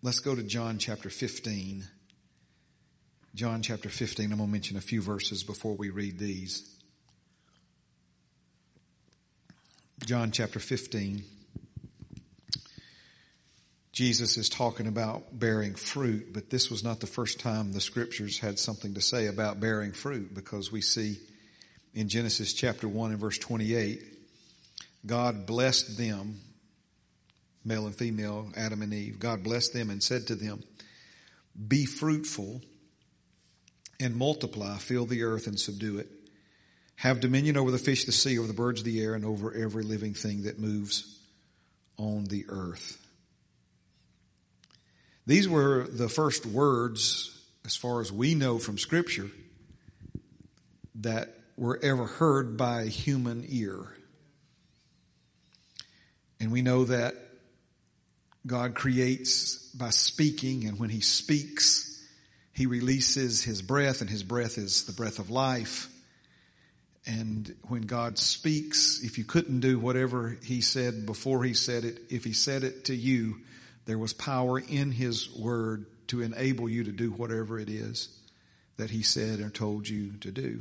Let's go to John chapter 15. John chapter 15. I'm going to mention a few verses before we read these. John chapter 15. Jesus is talking about bearing fruit, but this was not the first time the scriptures had something to say about bearing fruit, because we see in Genesis chapter 1 and verse 28, God blessed them, male and female, Adam and Eve. God blessed them and said to them, "Be fruitful and multiply, fill the earth and subdue it. Have dominion over the fish of the sea, over the birds of the air, and over every living thing that moves on the earth." These were the first words, as far as we know from Scripture, that were ever heard by a human ear. And we know that God creates by speaking, and when He speaks, He releases His breath, and His breath is the breath of life. And when God speaks, if you couldn't do whatever He said before He said it, if He said it to you, there was power in His word to enable you to do whatever it is that He said or told you to do.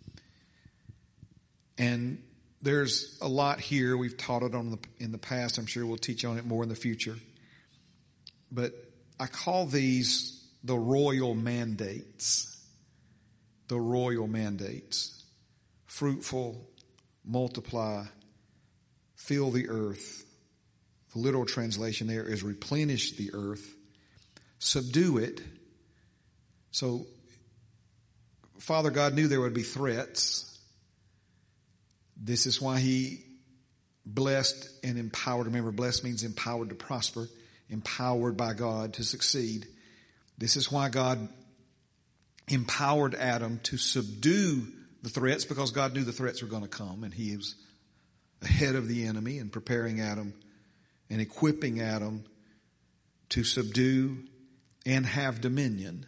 And there's a lot here. We've taught it in the past. I'm sure we'll teach on it more in the future. But I call these the royal mandates. The royal mandates. Fruitful, multiply, fill the earth. The literal translation there is replenish the earth, subdue it. So Father God knew there would be threats. This is why He blessed and empowered. Remember, blessed means empowered to prosper, empowered by God to succeed. This is why God empowered Adam to subdue the threats, because God knew the threats were going to come, and He was ahead of the enemy and preparing Adam and equipping Adam to subdue and have dominion.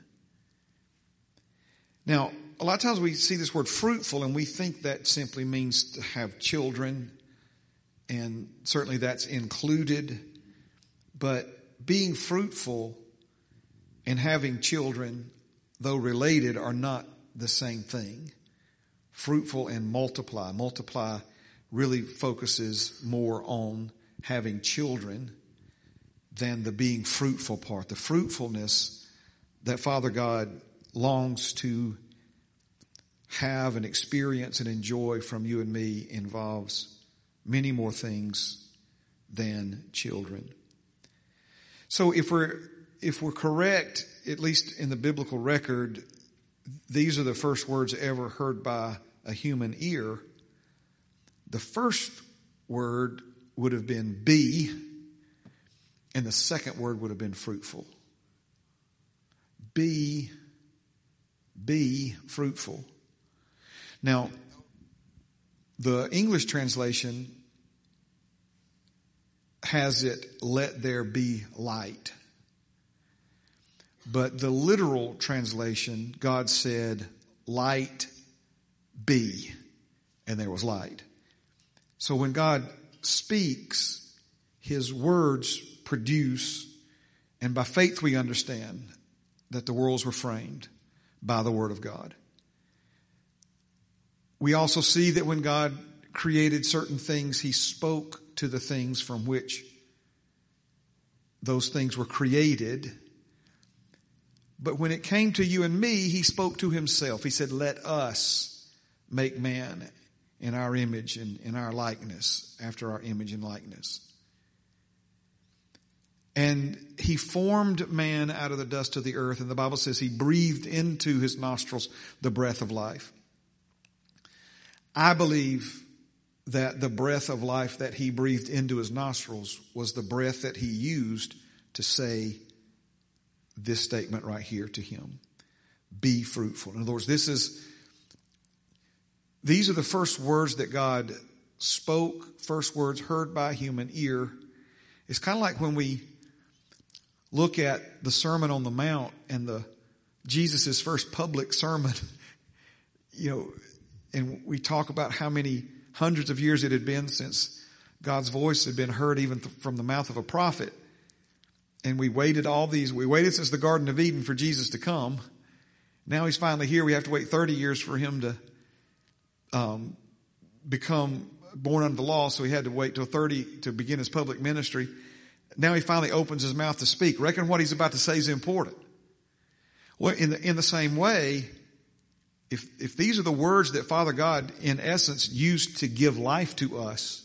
Now, a lot of times we see this word fruitful and we think that simply means to have children, and certainly that's included. But being fruitful and having children, though related, are not the same thing. Fruitful and multiply. Multiply really focuses more on having children than the being fruitful part. The fruitfulness that Father God longs to have and experience and enjoy from you and me involves many more things than children. So if we're correct, at least in the biblical record, these are the first words ever heard by a human ear. The first word would have been be, and the second word would have been fruitful. Be fruitful. Now, the English translation has it, let there be light. But the literal translation, God said, light be, and there was light. So when God speaks, His words produce, and by faith we understand that the worlds were framed by the Word of God. We also see that when God created certain things, He spoke to the things from which those things were created. But when it came to you and me, He spoke to Himself. He said, let us make man in our image and in our likeness, after our image and likeness. And He formed man out of the dust of the earth, and the Bible says He breathed into his nostrils the breath of life. I believe that the breath of life that He breathed into his nostrils was the breath that He used to say this statement right here to him. Be fruitful. In other words, these are the first words that God spoke, first words heard by a human ear. It's kind of like when we look at the Sermon on the Mount and Jesus' first public sermon, and we talk about how many hundreds of years it had been since God's voice had been heard even from the mouth of a prophet. And we waited since the Garden of Eden for Jesus to come. Now he's finally here. We have to wait 30 years for him to become born under the law. So he had to wait till 30 to begin his public ministry. Now he finally opens his mouth to speak. Reckon what he's about to say is important. Well, in the same way, if these are the words that Father God, in essence, used to give life to us,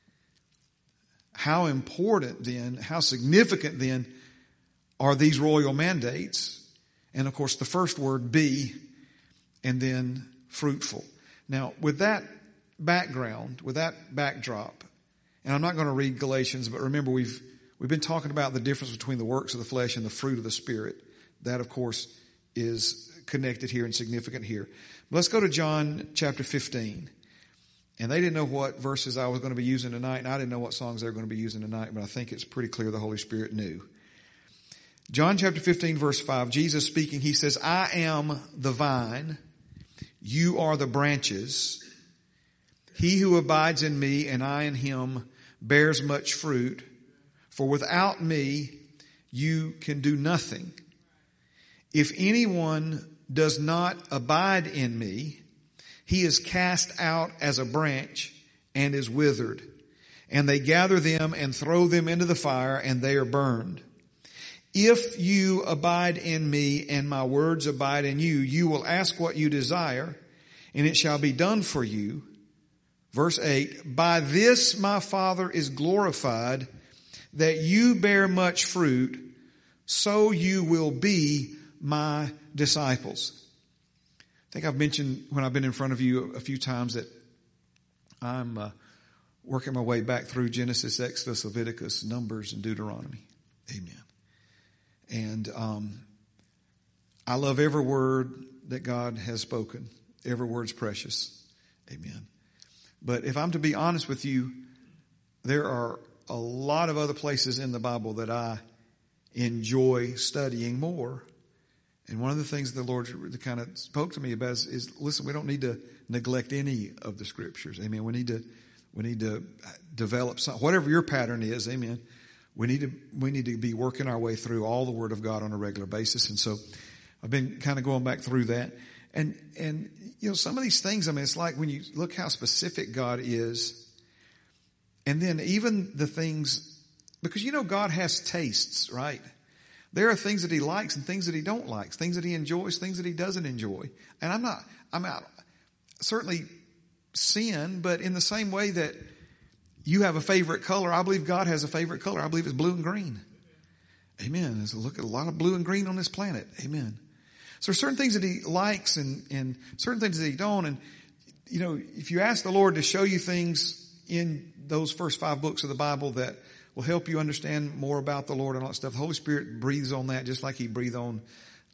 how important then, how significant then are these royal mandates? And of course, the first word, be, and then fruitful. Now, with that background, with that backdrop, and I'm not going to read Galatians, but remember we've been talking about the difference between the works of the flesh and the fruit of the Spirit. That, of course, is connected here and significant here. Let's go to John chapter 15. And they didn't know what verses I was going to be using tonight, and I didn't know what songs they were going to be using tonight, but I think it's pretty clear the Holy Spirit knew. John chapter 15, verse 5, Jesus speaking, he says, I am the vine, you are the branches. He who abides in me and I in him bears much fruit, for without me you can do nothing. If anyone does not abide in me, he is cast out as a branch and is withered. And they gather them and throw them into the fire, and they are burned. If you abide in me and my words abide in you, you will ask what you desire, and it shall be done for you. Verse 8, by this my Father is glorified, that you bear much fruit, so you will be my disciples. I think I've mentioned when I've been in front of you a few times that I'm working my way back through Genesis, Exodus, Leviticus, Numbers, and Deuteronomy. Amen. And I love every word that God has spoken. Every word's precious. Amen. But if I'm to be honest with you, there are a lot of other places in the Bible that I enjoy studying more. And one of the things the Lord kind of spoke to me about is listen, we don't need to neglect any of the scriptures. Amen. We need to develop some, whatever your pattern is. Amen. We need to be working our way through all the Word of God on a regular basis. And so I've been kind of going back through that. And you know, some of these things, I mean, it's like when you look how specific God is, and then even the things, because you know God has tastes, right? There are things that he likes and things that he don't like, things that he enjoys, things that he doesn't enjoy. And I'm not certainly sin, but in the same way that you have a favorite color, I believe God has a favorite color. I believe it's blue and green. Amen. There's a lot of blue and green on this planet. Amen. So there's certain things that he likes and certain things that he don't. And, you know, if you ask the Lord to show you things in those first 5 books of the Bible that will help you understand more about the Lord and all that stuff, the Holy Spirit breathes on that just like he breathed on,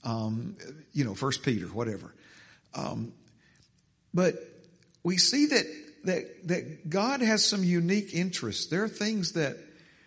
1 Peter, whatever. But we see that God has some unique interests. There are things that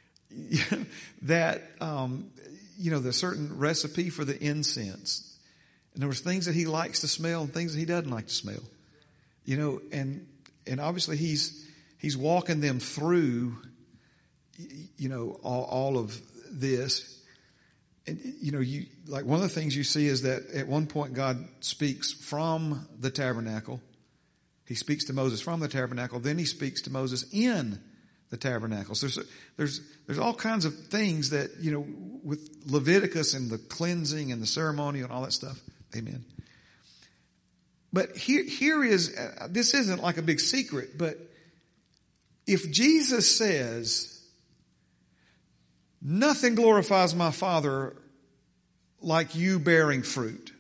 there's certain recipe for the incense. And there was things that he likes to smell and things that he doesn't like to smell. You know, and obviously he's walking them through, you know, all of this. And, you know, like one of the things you see is that at one point God speaks from the tabernacle. He speaks to Moses from the tabernacle. Then he speaks to Moses in the tabernacle. So there's all kinds of things that, you know, with Leviticus and the cleansing and the ceremony and all that stuff. Amen. But here is, this isn't like a big secret, but if Jesus says, nothing glorifies my Father like you bearing fruit.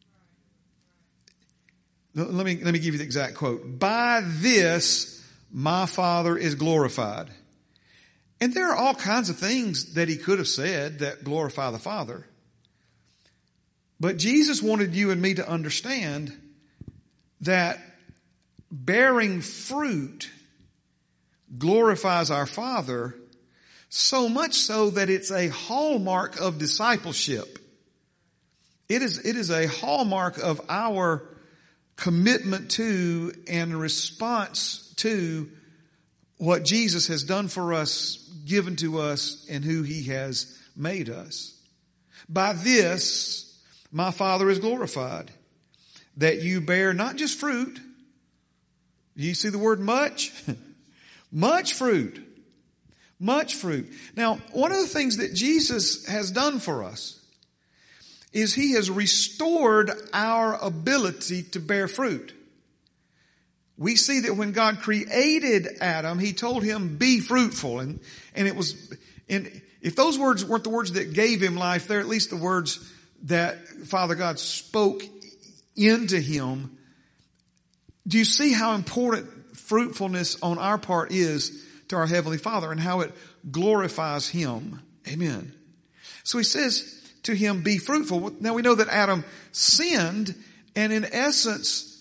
Let me give you the exact quote. By this, my Father is glorified. And there are all kinds of things that he could have said that glorify the Father. But Jesus wanted you and me to understand that bearing fruit glorifies our Father, so much so that it's a hallmark of discipleship. It is a hallmark of our commitment to and response to what Jesus has done for us, given to us, and who he has made us. By this, my Father is glorified, that you bear not just fruit. You see the word much? Much fruit. Much fruit. Now, one of the things that Jesus has done for us is He has restored our ability to bear fruit. We see that when God created Adam, He told him, be fruitful. And if those words weren't the words that gave him life, they're at least the words that Father God spoke into him. Do you see how important fruitfulness on our part is to our Heavenly Father and how it glorifies Him? Amen. So He says to him, be fruitful. Now we know that Adam sinned and in essence,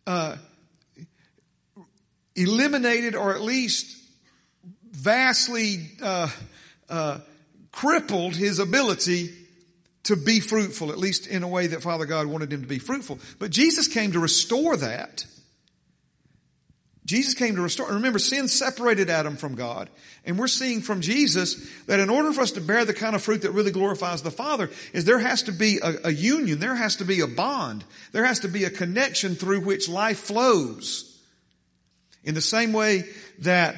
eliminated or at least vastly, crippled his ability to be fruitful, at least in a way that Father God wanted him to be fruitful. But Jesus came to restore that. Jesus came to restore. Remember, sin separated Adam from God. And we're seeing from Jesus that in order for us to bear the kind of fruit that really glorifies the Father, is there has to be a union. There has to be a bond. There has to be a connection through which life flows. In the same way that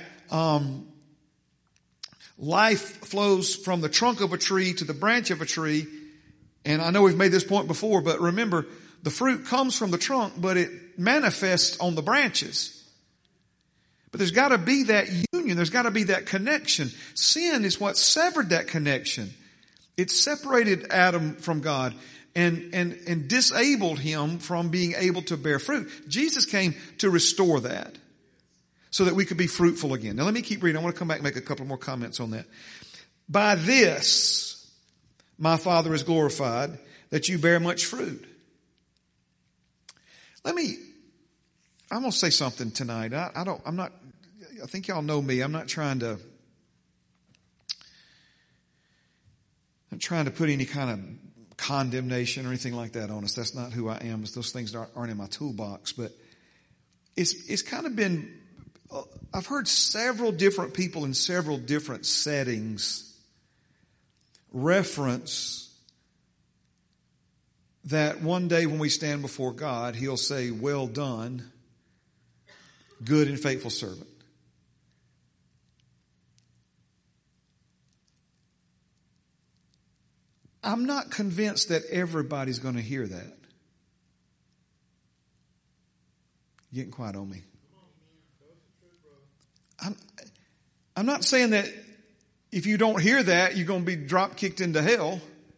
life flows from the trunk of a tree to the branch of a tree. And I know we've made this point before, but remember, the fruit comes from the trunk, but it manifests on the branches. But there's got to be that union. There's got to be that connection. Sin is what severed that connection. It separated Adam from God and disabled him from being able to bear fruit. Jesus came to restore that so that we could be fruitful again. Now let me keep reading. I want to come back and make a couple more comments on that. By this, my Father is glorified, that you bear much fruit. I'm going to say something tonight. I think y'all know me. I'm not trying to put any kind of condemnation or anything like that on us. That's not who I am. Those things aren't in my toolbox. But it's kind of been, I've heard several different people in several different settings reference that one day when we stand before God, He'll say, well done, good and faithful servant. I'm not convinced that everybody's going to hear that. You're getting quiet on me. I'm not saying that if you don't hear that, you're going to be drop kicked into hell.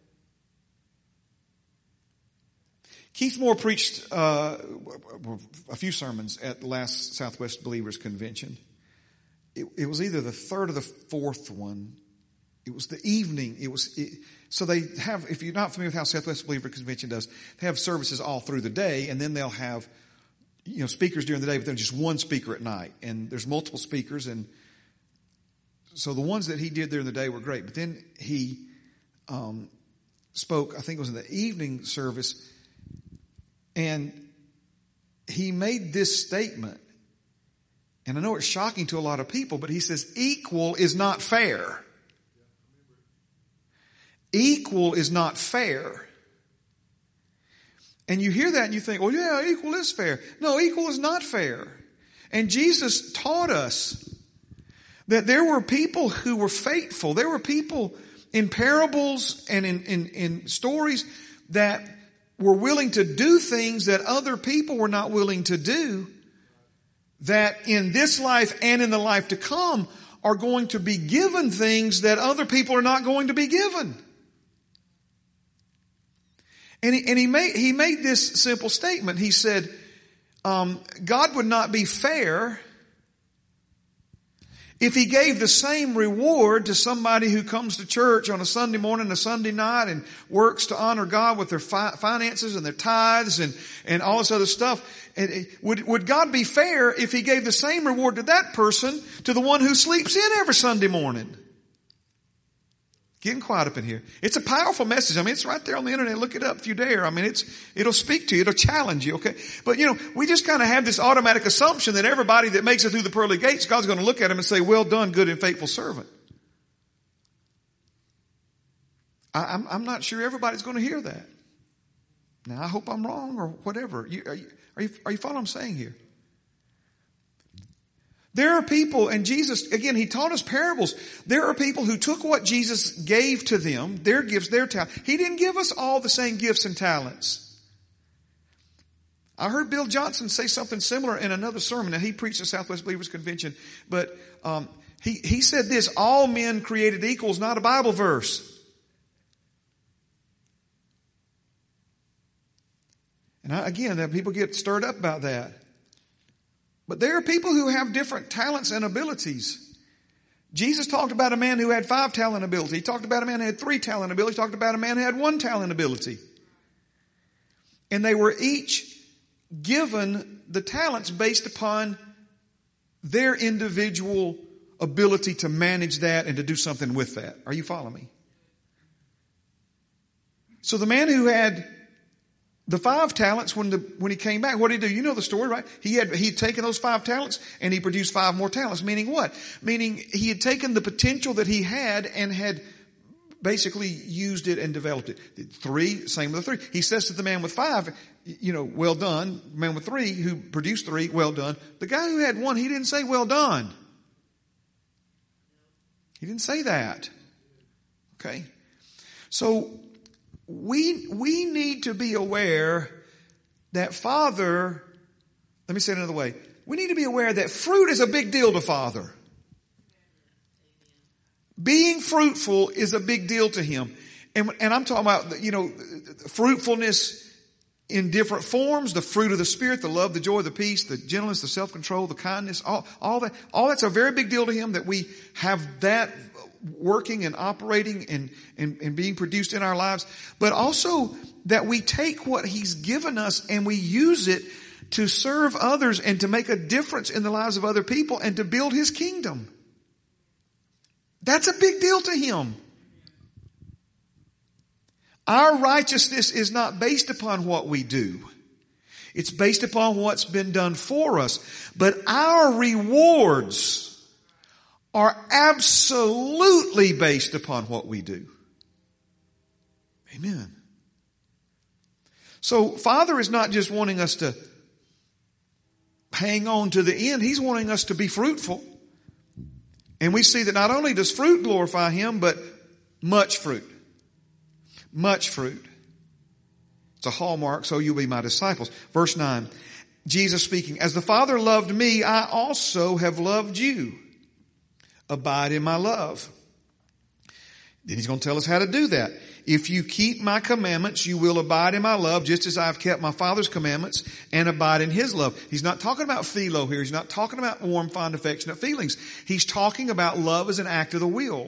Keith Moore preached a few sermons at the last Southwest Believers Convention. It was either the third or the fourth one. It was the evening. So they have, if you're not familiar with how Southwest Believer Convention does, they have services all through the day, and then they'll have, speakers during the day, but then just one speaker at night. And there's multiple speakers, and so the ones that he did during the day were great. But then he spoke, I think it was in the evening service, and he made this statement. And I know it's shocking to a lot of people, but he says, equal is not fair. Equal is not fair. And you hear that and you think, well, yeah, equal is fair. No, equal is not fair. And Jesus taught us that there were people who were faithful. There were people in parables and in stories that were willing to do things that other people were not willing to do, that in this life and in the life to come are going to be given things that other people are not going to be given. And he made this simple statement. He said, God would not be fair if He gave the same reward to somebody who comes to church on a Sunday morning, a Sunday night, and works to honor God with their finances and their tithes and all this other stuff. And would God be fair if He gave the same reward to that person to the one who sleeps in every Sunday morning? Getting quiet up in here. It's a powerful message. It's right there on the internet. Look it up if you dare. It'll speak to you. It'll challenge you, okay? But we just kind of have this automatic assumption that everybody that makes it through the pearly gates, God's going to look at him and say, well done, good and faithful servant. I'm not sure everybody's going to hear that. Now, I hope I'm wrong or whatever. Are you following what I'm saying here? There are people, and Jesus, again, he taught us parables. There are people who took what Jesus gave to them, their gifts, their talent. He didn't give us all the same gifts and talents. I heard Bill Johnson say something similar in another sermon. Now, he preached at Southwest Believers Convention, but he said this: all men created equal is not a Bible verse. And again, people get stirred up about that. But there are people who have different talents and abilities. Jesus talked about a man who had 5 talent ability. He talked about a man who had 3 talent ability. He talked about a man who had 1 talent ability. And they were each given the talents based upon their individual ability to manage that and to do something with that. Are you following me? So the man who had the 5 talents, when he came back, what did he do? You know the story, right? He'd taken those 5 talents and he produced 5 more talents. Meaning what? Meaning he had taken the potential that he had and had basically used it and developed it. 3, same with the 3. He says to the man with 5, well done. The man with 3 who produced 3, well done. The guy who had 1, he didn't say well done. He didn't say that. Okay. So we need to be aware that Father, let me say it another way. We need to be aware that fruit is a big deal to Father. Being fruitful is a big deal to Him. And I'm talking about, fruitfulness in different forms, the fruit of the Spirit, the love, the joy, the peace, the gentleness, the self-control, the kindness, all that. All that's a very big deal to Him, that we have that working and operating and being produced in our lives. But also that we take what He's given us and we use it to serve others and to make a difference in the lives of other people and to build His kingdom. That's a big deal to Him. Our righteousness is not based upon what we do. It's based upon what's been done for us. But our rewards are absolutely based upon what we do. Amen. So Father is not just wanting us to hang on to the end. He's wanting us to be fruitful. And we see that not only does fruit glorify Him, but much fruit. Much fruit. It's a hallmark, so you'll be my disciples. Verse 9, Jesus speaking, as the Father loved me, I also have loved you. Abide in my love. Then He's going to tell us how to do that. If you keep my commandments, you will abide in my love, just as I've kept my Father's commandments and abide in His love. He's not talking about philo here. He's not talking about warm, fond, affectionate feelings. He's talking about love as an act of the will.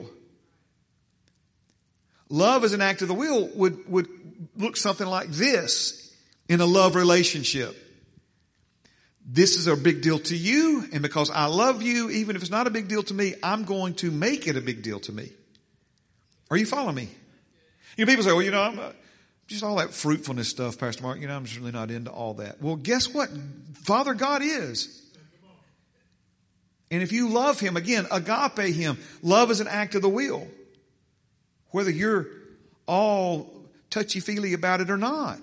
Love as an act of the will would look something like this in a love relationship. This is a big deal to you, and because I love you, even if it's not a big deal to me, I'm going to make it a big deal to me. Are you following me? People say, well, I'm just all that fruitfulness stuff, Pastor Mark, I'm just really not into all that. Well, guess what? Father God is. And if you love Him, again, agape Him, love is an act of the will. Whether you're all touchy-feely about it or not.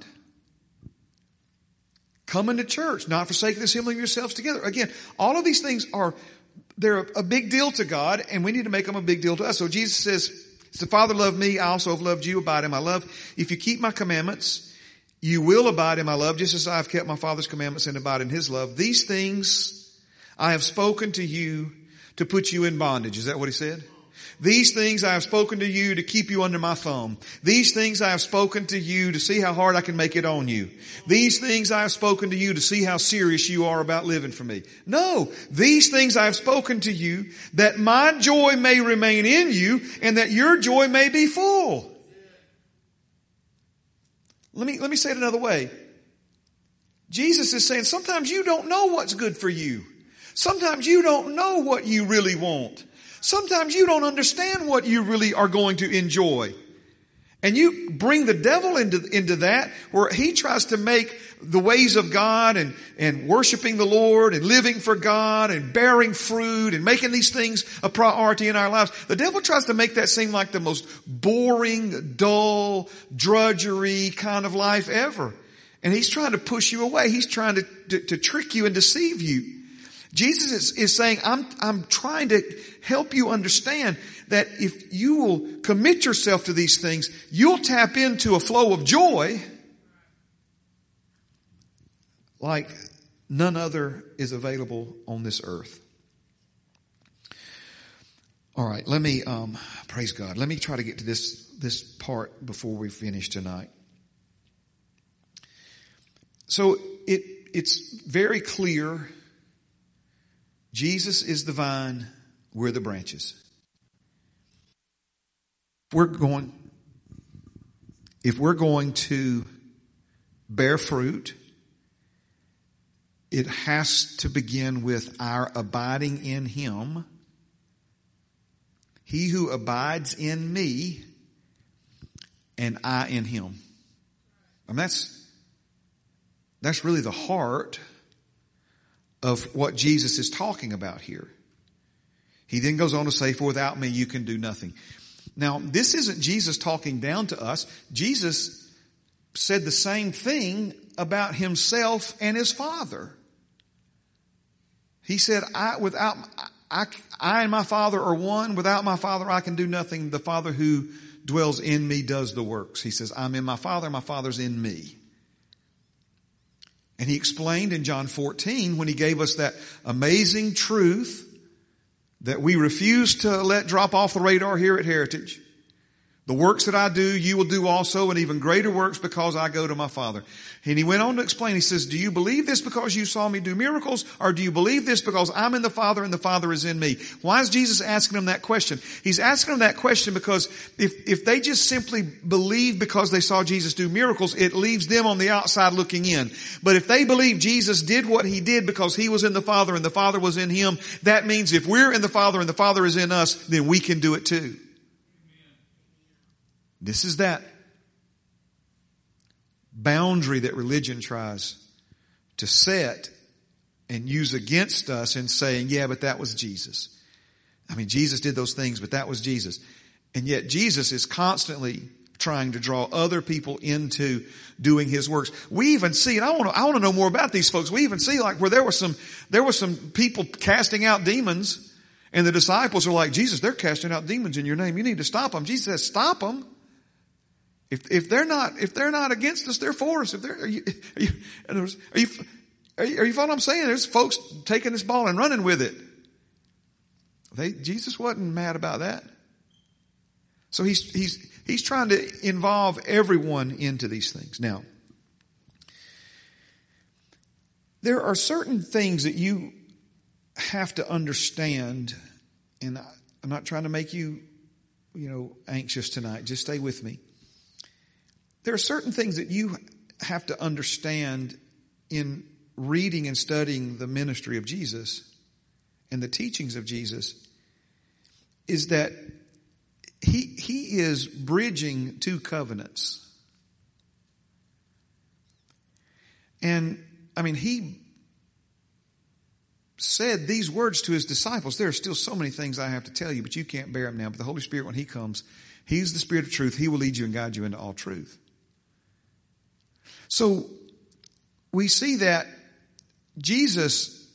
Coming to church, not forsaking the assembling of yourselves together. Again, all of these things they're a big deal to God, and we need to make them a big deal to us. So Jesus says, as the Father loved me, I also have loved you. Abide in my love. If you keep my commandments, you will abide in my love, just as I have kept my Father's commandments and abide in His love. These things I have spoken to you to put you in bondage. Is that what He said? These things I have spoken to you to keep you under my thumb. These things I have spoken to you to see how hard I can make it on you. These things I have spoken to you to see how serious you are about living for me. No, these things I have spoken to you that my joy may remain in you and that your joy may be full. Let me say it another way. Jesus is saying sometimes you don't know what's good for you. Sometimes you don't know what you really want. Sometimes you don't understand what you really are going to enjoy. And you bring the devil into that, where he tries to make the ways of God and worshiping the Lord and living for God and bearing fruit and making these things a priority in our lives. The devil tries to make that seem like the most boring, dull, drudgery kind of life ever. And he's trying to push you away. He's trying to trick you and deceive you. Jesus is saying, I'm trying to help you understand that if you will commit yourself to these things, you'll tap into a flow of joy like none other is available on this earth. All right, let me, praise God. Let me try to get to this part before we finish tonight. So it's very clear. Jesus is the vine, we're the branches. If we're going to bear fruit, it has to begin with our abiding in Him. He who abides in me and I in him. And that's really the heart of what Jesus is talking about here. He then goes on to say, for without me you can do nothing. Now, this isn't Jesus talking down to us. Jesus said the same thing about himself and his Father. He said, I and my Father are one. Without my Father I can do nothing. The Father who dwells in me does the works. He says, I'm in my Father's in me. And he explained in John 14 when he gave us that amazing truth that we refuse to let drop off the radar here at Heritage. The works that I do, you will do also, and even greater works because I go to my Father. And he went on to explain, he says, do you believe this because you saw me do miracles, or do you believe this because I'm in the Father and the Father is in me? Why is Jesus asking them that question? He's asking them that question because if they just simply believe because they saw Jesus do miracles, it leaves them on the outside looking in. But if they believe Jesus did what he did because he was in the Father and the Father was in him, that means if we're in the Father and the Father is in us, then we can do it too. This is that boundary that religion tries to set and use against us in saying, yeah, but that was Jesus. I mean, Jesus did those things, but that was Jesus. And yet Jesus is constantly trying to draw other people into doing his works. We even see, and I want to know more about these folks. We even see like where there were some people casting out demons, and the disciples are like, Jesus, they're casting out demons in your name. You need to stop them. Jesus says, stop them. If they're not against us, they're for us. Are you following what I'm saying? There's folks taking this ball and running with it. Jesus wasn't mad about that. So he's trying to involve everyone into these things. Now, there are certain things that you have to understand, and I'm not trying to make you, anxious tonight. Just stay with me. There are certain things that you have to understand in reading and studying the ministry of Jesus and the teachings of Jesus, is that he is bridging two covenants. And I mean, he said these words to his disciples. There are still so many things I have to tell you, but you can't bear them now. But the Holy Spirit, when he comes, he's the Spirit of truth. He will lead you and guide you into all truth. So we see that Jesus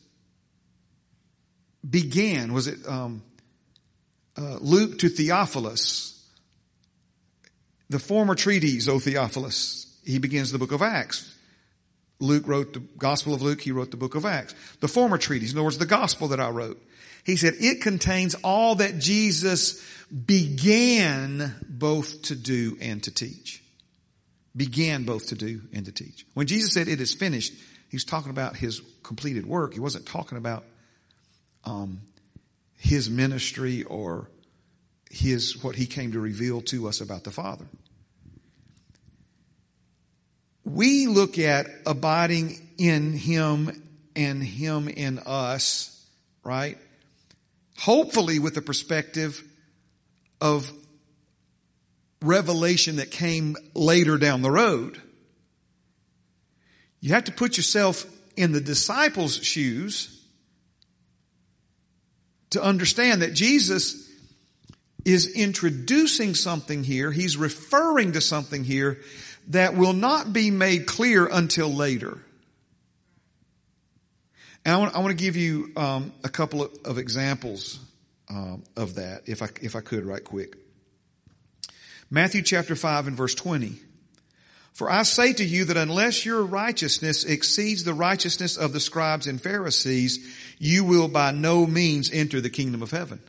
began, was it Luke to Theophilus, the former treatise, O Theophilus. He begins the book of Acts. Luke wrote the Gospel of Luke. He wrote the book of Acts. The former treatise, in other words, the gospel that I wrote. He said it contains all that Jesus began both to do and to teach. Began both to do and to teach. When Jesus said it is finished, he was talking about his completed work. He wasn't talking about his ministry or what he came to reveal to us about the Father. We look at abiding in him and him in us, right? Hopefully with the perspective of revelation that came later down the road. You have to put yourself in the disciples' shoes to understand that Jesus is introducing something here. He's referring to something here that will not be made clear until later. And I want to give you a couple of examples of that, if I could, right quick. Matthew chapter 5 and verse 20. For I say to you that unless your righteousness exceeds the righteousness of the scribes and Pharisees, you will by no means enter the kingdom of heaven.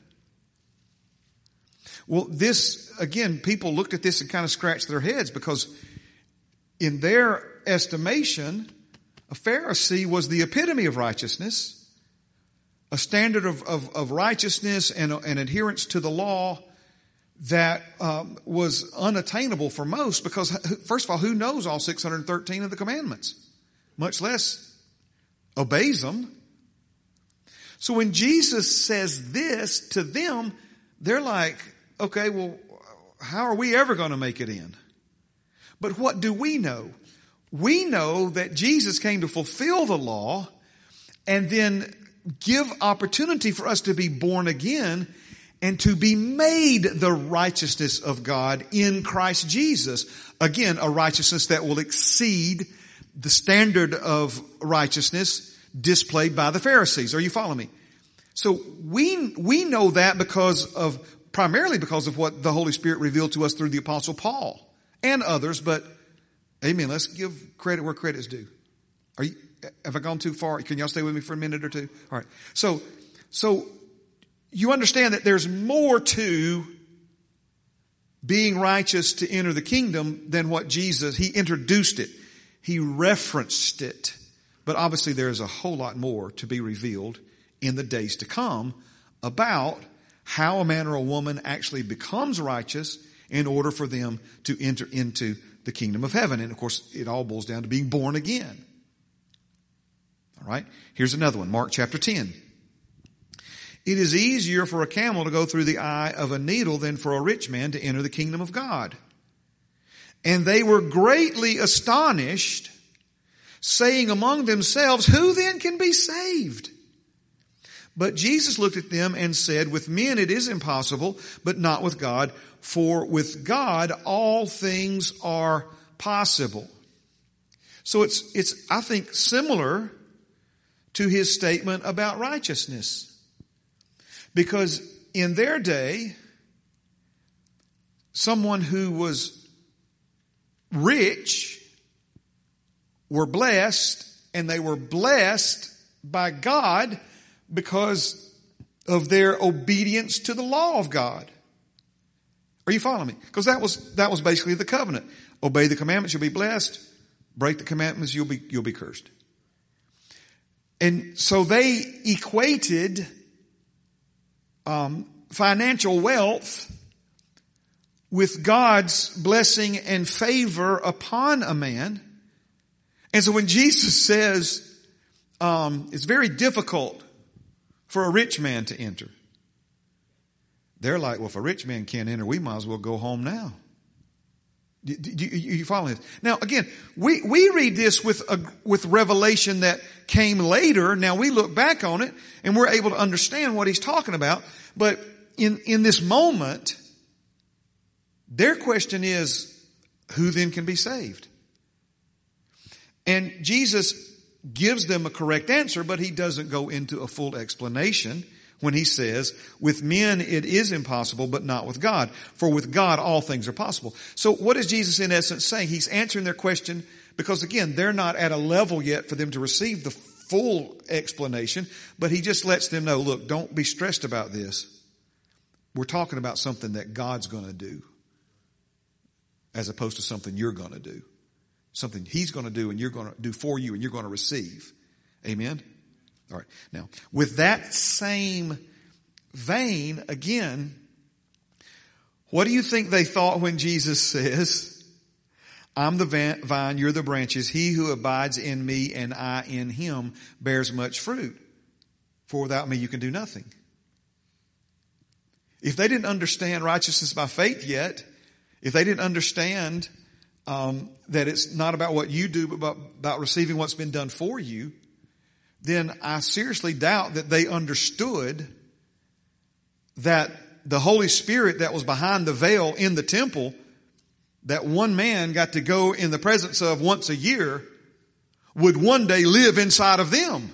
Well, this, again, people looked at this and kind of scratched their heads, because in their estimation, a Pharisee was the epitome of righteousness, a standard of righteousness and adherence to the law that was unattainable for most, because, first of all, who knows all 613 of the commandments, much less obeys them? So when Jesus says this to them, they're like, okay, well, how are we ever going to make it in? But what do we know? We know that Jesus came to fulfill the law and then give opportunity for us to be born again and to be made the righteousness of God in Christ Jesus. Again, a righteousness that will exceed the standard of righteousness displayed by the Pharisees. Are you following me? So we know that primarily because of what the Holy Spirit revealed to us through the Apostle Paul and others, but amen. Let's give credit where credit is due. Have I gone too far? Can y'all stay with me for a minute or two? All right. So you understand that there's more to being righteous to enter the kingdom than what Jesus, he introduced it. He referenced it. But obviously there's a whole lot more to be revealed in the days to come about how a man or a woman actually becomes righteous in order for them to enter into the kingdom of heaven. And of course, it all boils down to being born again. All right. Here's another one. Mark chapter 10. It is easier for a camel to go through the eye of a needle than for a rich man to enter the kingdom of God. And they were greatly astonished, saying among themselves, who then can be saved? But Jesus looked at them and said, with men it is impossible, but not with God. For with God all things are possible. So it's I think similar to his statement about righteousness. Because in their day, someone who was rich were blessed, and they were blessed by God because of their obedience to the law of God. Are you following me? Because that was basically the covenant. Obey the commandments, you'll be blessed. Break the commandments, you'll be cursed. And so they equated financial wealth with God's blessing and favor upon a man. And so when Jesus says it's very difficult for a rich man to enter, they're like, well, if a rich man can't enter, we might as well go home now. You following this? Now, again, we read this with revelation that came later. Now we look back on it and we're able to understand what he's talking about. But in this moment, their question is, who then can be saved? And Jesus gives them a correct answer, but he doesn't go into a full explanation when he says, with men it is impossible, but not with God. For with God all things are possible. So what is Jesus in essence saying? He's answering their question because, again, they're not at a level yet for them to receive the full explanation, but he just lets them know, look, don't be stressed about this. We're talking about something that God's going to do as opposed to something you're going to do. Something he's going to do and you're going to do for you and you're going to receive. Amen? All right. Now, with that same vein, again, what do you think they thought when Jesus says, I'm the vine, you're the branches. He who abides in me and I in him bears much fruit. For without me you can do nothing. If they didn't understand righteousness by faith yet, if they didn't understand that it's not about what you do, but about receiving what's been done for you, then I seriously doubt that they understood that the Holy Spirit that was behind the veil in the temple, that one man got to go in the presence of once a year, would one day live inside of them.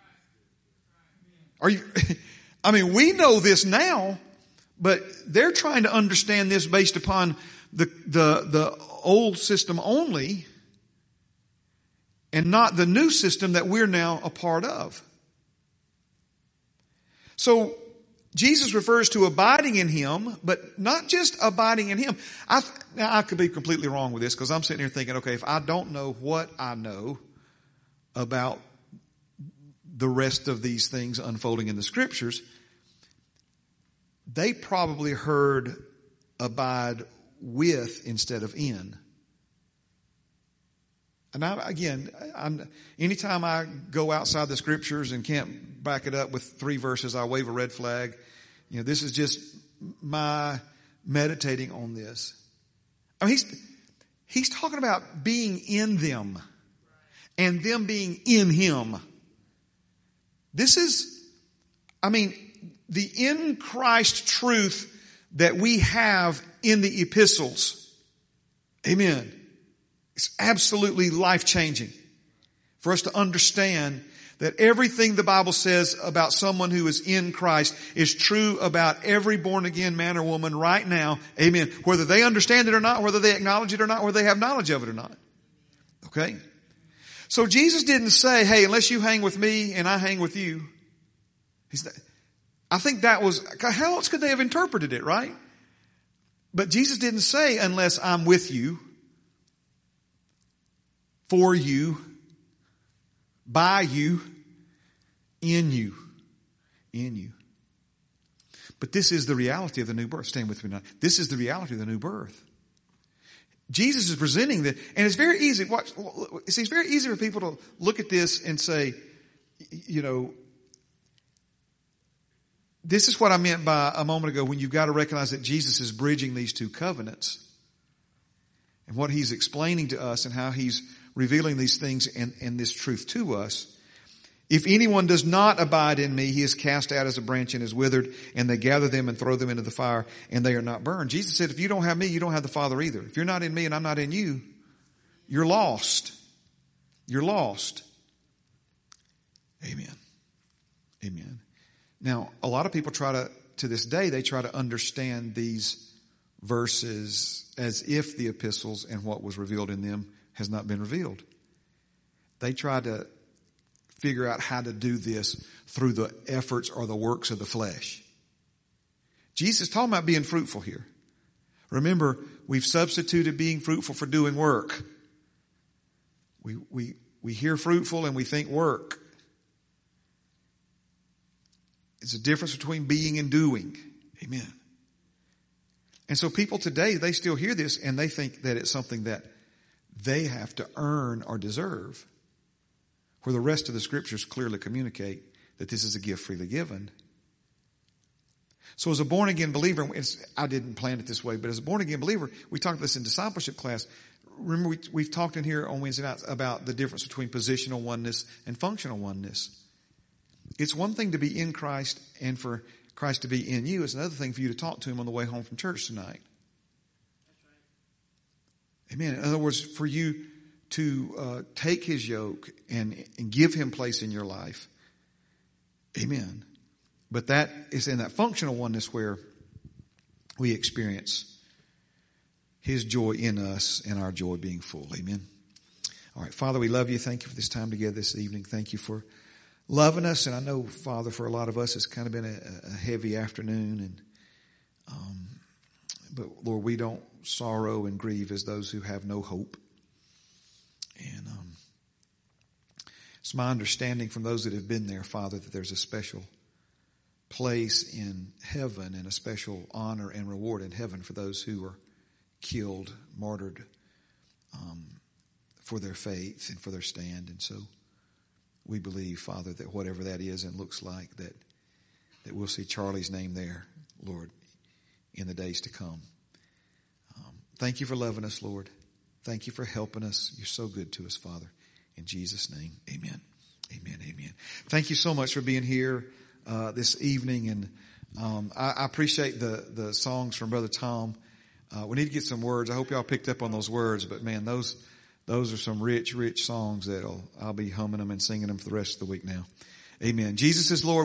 I mean, we know this now, but they're trying to understand this based upon the old system only, and not the new system that we're now a part of. So Jesus refers to abiding in Him, but not just abiding in Him. Now I could be completely wrong with this, because I'm sitting here thinking, okay, if I don't know what I know about the rest of these things unfolding in the Scriptures, they probably heard abide with instead of in. And anytime I go outside the Scriptures and can't back it up with 3 verses, I wave a red flag. This is just my meditating on this. I mean, he's talking about being in them and them being in Him. This is, the in Christ truth that we have in the epistles. Amen. It's absolutely life-changing for us to understand that everything the Bible says about someone who is in Christ is true about every born-again man or woman right now. Amen. Whether they understand it or not, whether they acknowledge it or not, whether they have knowledge of it or not. Okay? So Jesus didn't say, hey, unless you hang with me and I hang with you. I think that was, how else could they have interpreted it, right? But Jesus didn't say, unless I'm with you, for you, by you, in you, in you. But this is the reality of the new birth. Stand with me now. This is the reality of the new birth. Jesus is presenting that, and it's very easy. It's very easy for people to look at this and say, this is what I meant by a moment ago, when you've got to recognize that Jesus is bridging these two covenants, and what He's explaining to us and how He's revealing these things and this truth to us. If anyone does not abide in me, he is cast out as a branch and is withered, and they gather them and throw them into the fire, and they are not burned. Jesus said, if you don't have me, you don't have the Father either. If you're not in me and I'm not in you, you're lost. You're lost. Amen. Amen. Now, a lot of people to this day, they try to understand these verses as if the epistles and what was revealed in them has not been revealed. They try to figure out how to do this through the efforts or the works of the flesh. Jesus is talking about being fruitful here. Remember, we've substituted being fruitful for doing work. We hear fruitful and we think work. It's a difference between being and doing. Amen. And so people today, they still hear this and they think that it's something that they have to earn or deserve, where the rest of the Scriptures clearly communicate that this is a gift freely given. So as a born-again believer, I didn't plan it this way, but as a born-again believer, we talked this in discipleship class. Remember, we've talked in here on Wednesday nights about the difference between positional oneness and functional oneness. It's one thing to be in Christ and for Christ to be in you. It's another thing for you to talk to Him on the way home from church tonight. Amen. In other words, for you to take His yoke and give Him place in your life. Amen. But that is in that functional oneness where we experience His joy in us and our joy being full. Amen. All right, Father, we love You. Thank You for this time together this evening. Thank You for loving us. And I know, Father, for a lot of us, it's kind of been a heavy afternoon. And but Lord, we don't sorrow and grieve as those who have no hope. And it's my understanding from those that have been there, Father, that there's a special place in heaven and a special honor and reward in heaven for those who are killed, martyred for their faith and for their stand. And so we believe, Father, that whatever that is and looks like, that we'll see Charlie's name there, Lord, in the days to come. Thank you for loving us, Lord. Thank you for helping us. You're so good to us, Father. In Jesus' name, amen. Amen, amen. Thank you so much for being here this evening. And I appreciate the songs from Brother Tom. We need to get some words. I hope y'all picked up on those words. But, man, those are some rich, rich songs I'll be humming them and singing them for the rest of the week now. Amen. Jesus is Lord.